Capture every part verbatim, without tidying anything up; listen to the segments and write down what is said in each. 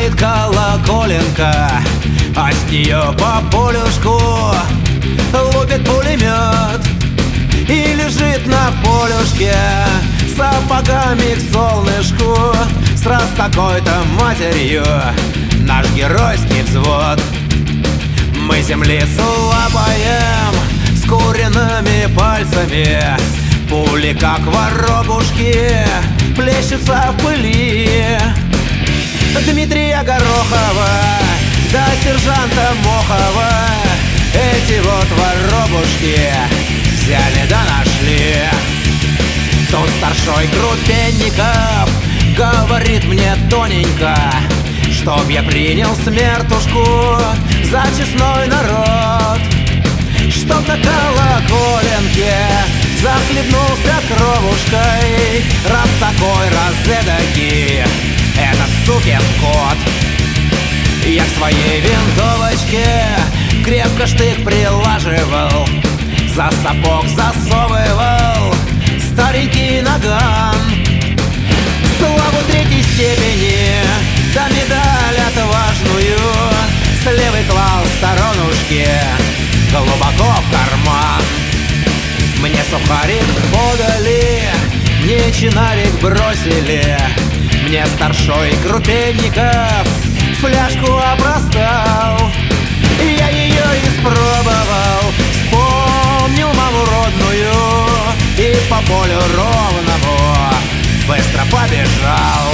Звонит колоколенка, а с нее по полюшку лупит пулемет. И лежит на полюшке сапогами к солнышку сраз такой-то матерью наш геройский взвод. Мы землицу лапаем с куриными пальцами, пули, как воробушки, плещутся в пыли. Дмитрия Горохова да сержанта Мохова эти вот воробушки взяли да нашли. Тут старшой Крупенников говорит мне тоненько, чтоб я принял смертушку за честной народ, чтоб на колоколенке захлебнулся кровушкой, раз такой, раз эдакий этот сукин кот. Я к своей винтовочке крепко штык прилаживал, за сапог засовывал старенький наган. Славу третьей степени да медаль отважную с левой клал сторонушки глубоко в карман. Мне сухарик подали, мне чинарик бросили, мне старшой Крупенников фляжку опростал. Я ее испробовал, вспомнил маму родную и по полю ровному быстро побежал.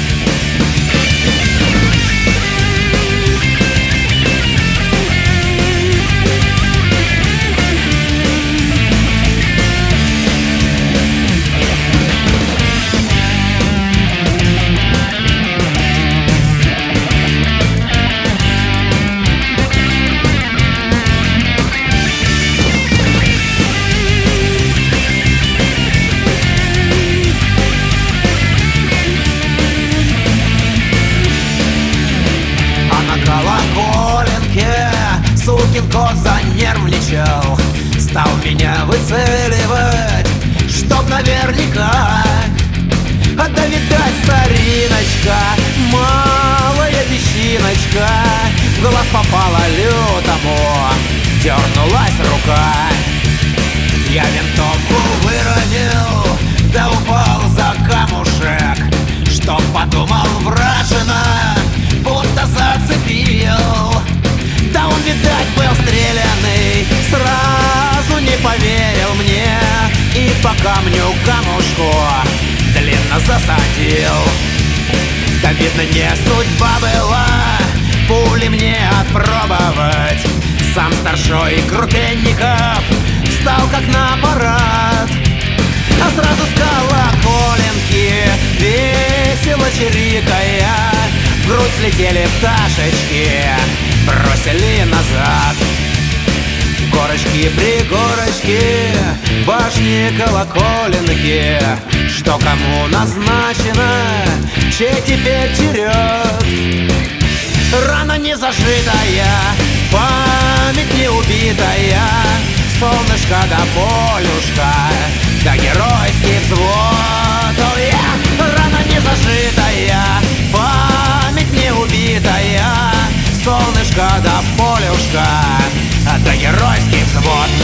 Сукин кот занервничал, стал меня выцеливать, чтоб наверняка. А да видать, цариночка, малая песчиночка, в глаз попала лютому, дернулась рука. Я винтовку выронил, да упал за камушек, чтоб подумал вражина, будто зацепил. Да он, видать, был стрелянный, сразу не поверил мне и по камню камушку длинно засадил. Да, видно, не судьба была пули мне отпробовать. Сам старшой Крупенников встал как на парад, а сразу с колоколенки весело чирикая в грудь слетели пташечки, бросили назад. Горочки, пригорочки, башни, колоколенки, что кому назначено, чей теперь черед. Рана не зажитая, память не убитая, солнышко да полюшка, да геройский взвод. О, я! Рана не зажитая, память не убитая, солнышко да полюшка, да геройский взвод.